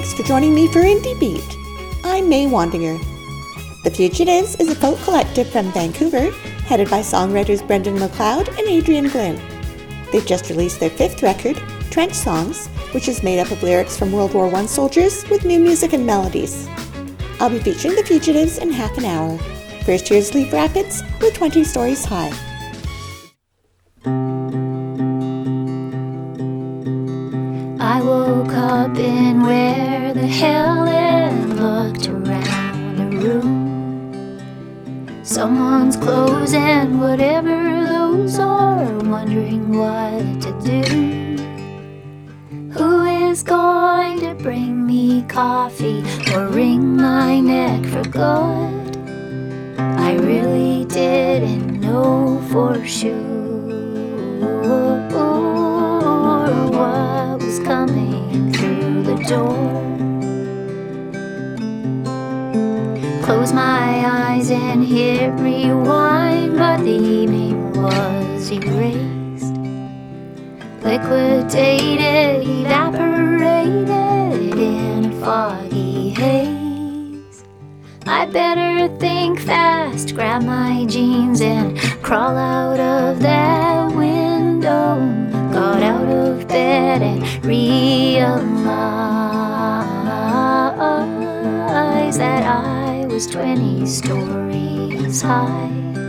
thanks for joining me for Indie Beat. I'm May Wandinger. The Fugitives is a folk collective from Vancouver, headed by songwriters Brendan MacLeod and Adrian Glynn. They've just released their 5th record, Trench Songs, which is made up of lyrics from World War I soldiers with new music and melodies. I'll be featuring the Fugitives in half an hour. First, here's Leaf Rapids with 20 Stories High. I woke up in where the hell and looked around the room. Someone's clothes and whatever those are, wondering what to do. Who is going to bring me coffee or wring my neck for good? I really didn't know for sure what was coming through the door. Close my eyes and hit rewind, but the evening was erased, liquidated, evaporated in a foggy haze. I better think fast, grab my jeans and crawl out of that window. Got out of bed and realized that I was 20 stories high.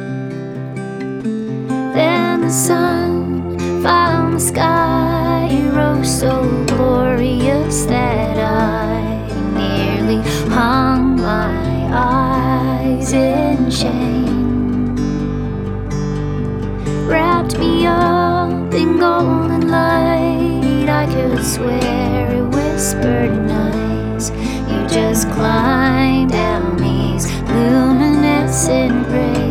Then the sun found the sky, rose so glorious that I nearly hung my eyes in shame. Wrapped me up in golden light, I could swear it whispered nice. You just climbed down these luminescent rays.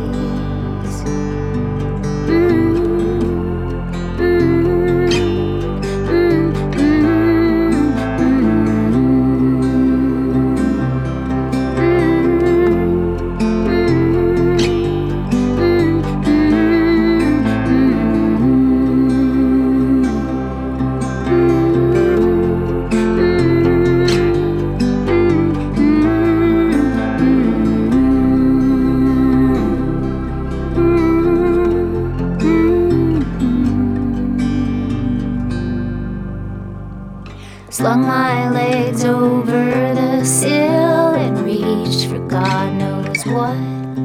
Slung my legs over the sill and reached for God knows what.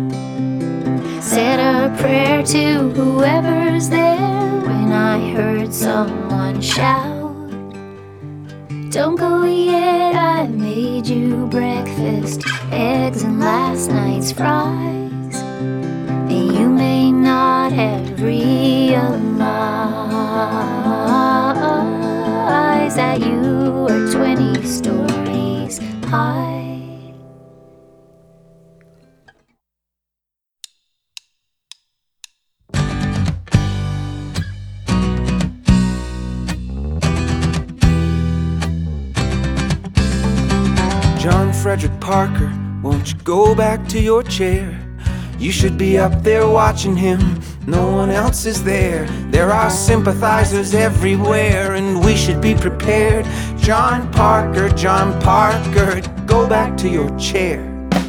Said a prayer to whoever's there when I heard someone shout, don't go yet, I made you breakfast, eggs and last night's fries. And you may not have realized that you were 20 stories high. John Frederick Parker, won't you go back to your chair? You should be up there watching him, no one else is there. There are sympathizers everywhere and we should be prepared. John Parker, go back to your chair.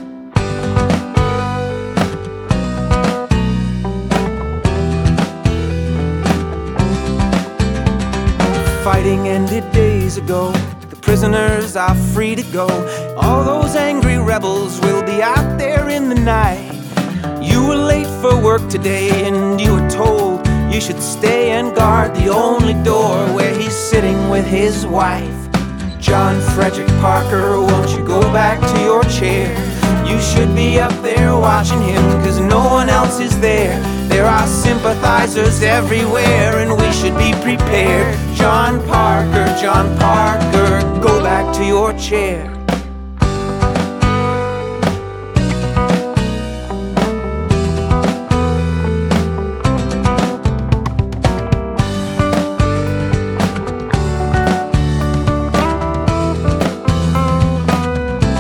Fighting ended days ago, the prisoners are free to go. All those angry rebels will be out there in the night. You were late for work today and you were told you should stay and guard the only door where he's sitting with his wife. John Frederick Parker, won't you go back to your chair? You should be up there watching him, cause no one else is there. There are sympathizers everywhere and we should be prepared. John Parker, go back to your chair.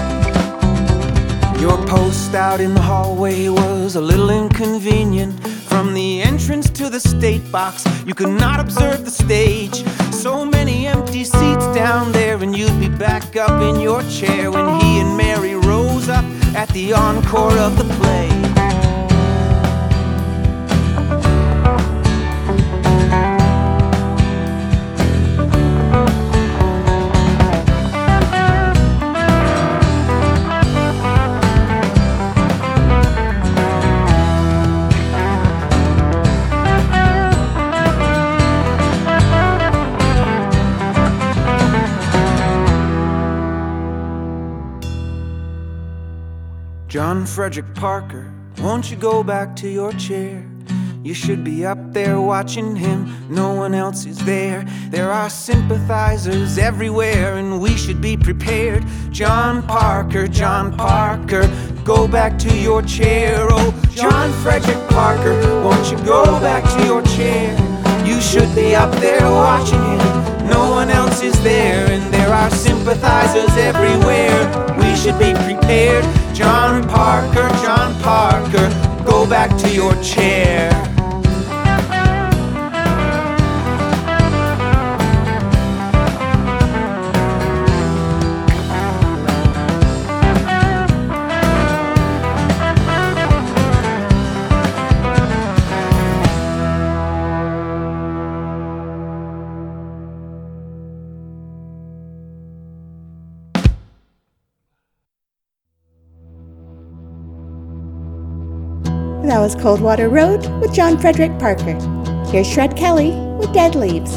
Out in the hallway was a little inconvenient. From the entrance to the state box, you could not observe the stage. So many empty seats down there, and you'd be back up in your chair when he and Mary rose up at the encore of the play. John Frederick Parker, won't you go back to your chair? You should be up there watching him, no one else is there. There are sympathizers everywhere, and we should be prepared. John Parker, go back to your chair. Oh, John Frederick Parker, won't you go back to your chair? You should be up there watching him, no one else is there. And there are sympathizers everywhere, we should be prepared. John Parker, go back to your chair. That was Coldwater Road with John Frederick Parker. Here's Shred Kelly with Dead Leaves.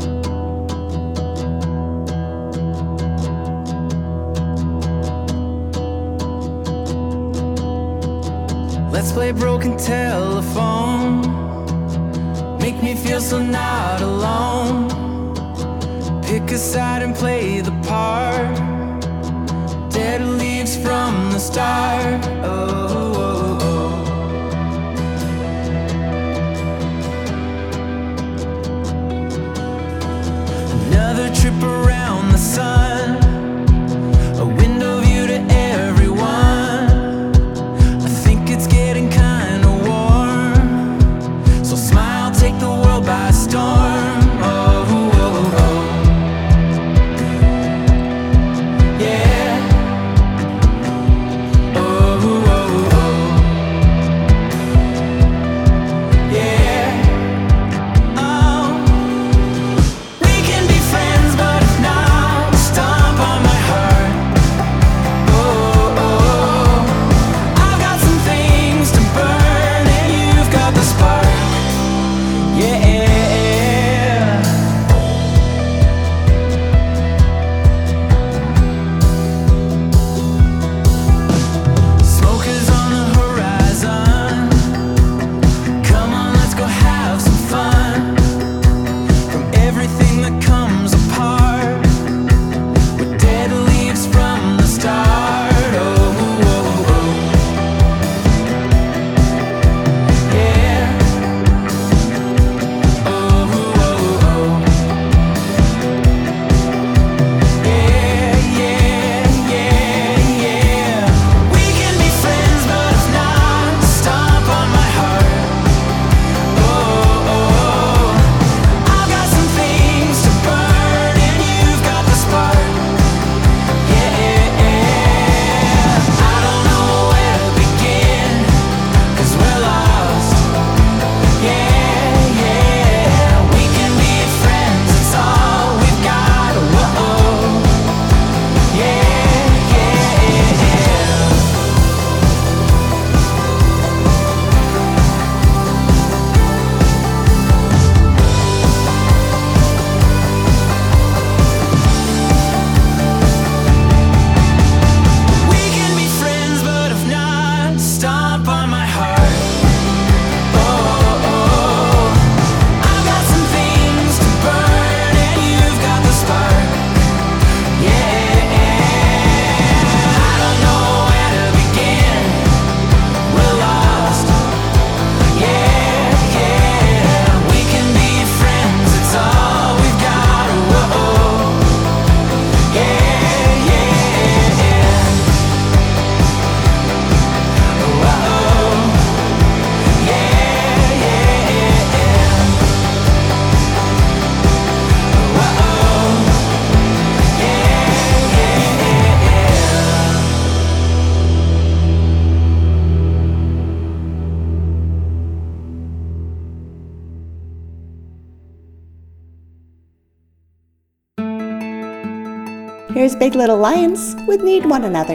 Let's play broken telephone, make me feel so not alone. Pick a side and play the part, dead leaves from the start. Oh, oh, oh. Another trip around the sun, a window view to everyone. I think it's getting kinda warm, so smile, take the world by storm. Oh, oh, oh. Yeah. Oh, Here's Big Little Lions with Need One Another.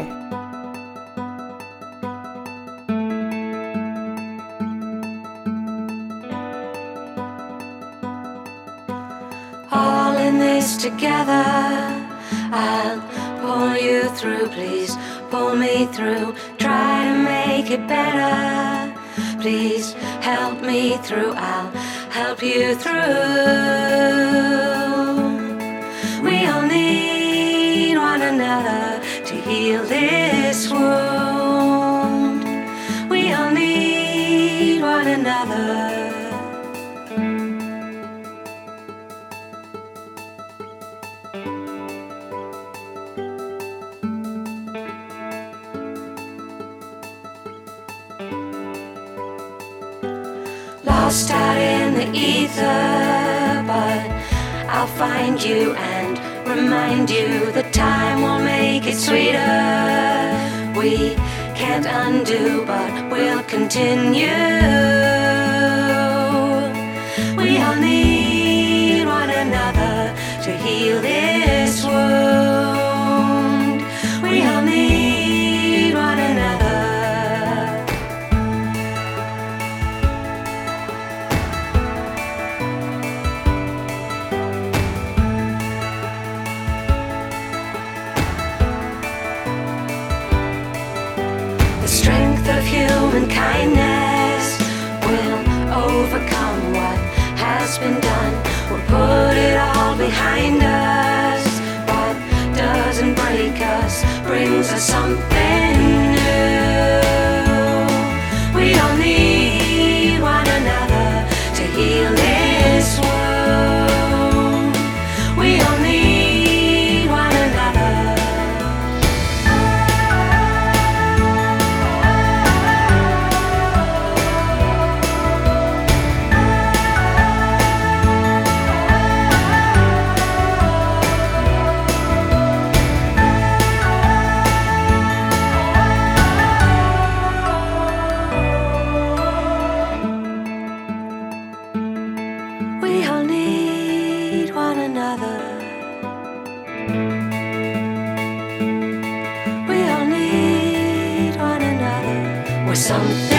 All in this together, I'll pull you through, please pull me through, try to make it better, please help me through, I'll help you through. We all need one another to heal this wound. We all need one another. Lost out in the ether, but I'll find you and remind you that time will make it sweeter. We can't undo, but we'll continue. We all need one another to heal this wound. We all need one another. The strength of human kindness will overcome what has been done. We'll put it all behind us. What doesn't break us brings us something new. We all need one another to heal this wound. We all need one another. We all need one another. We all need one another. We're something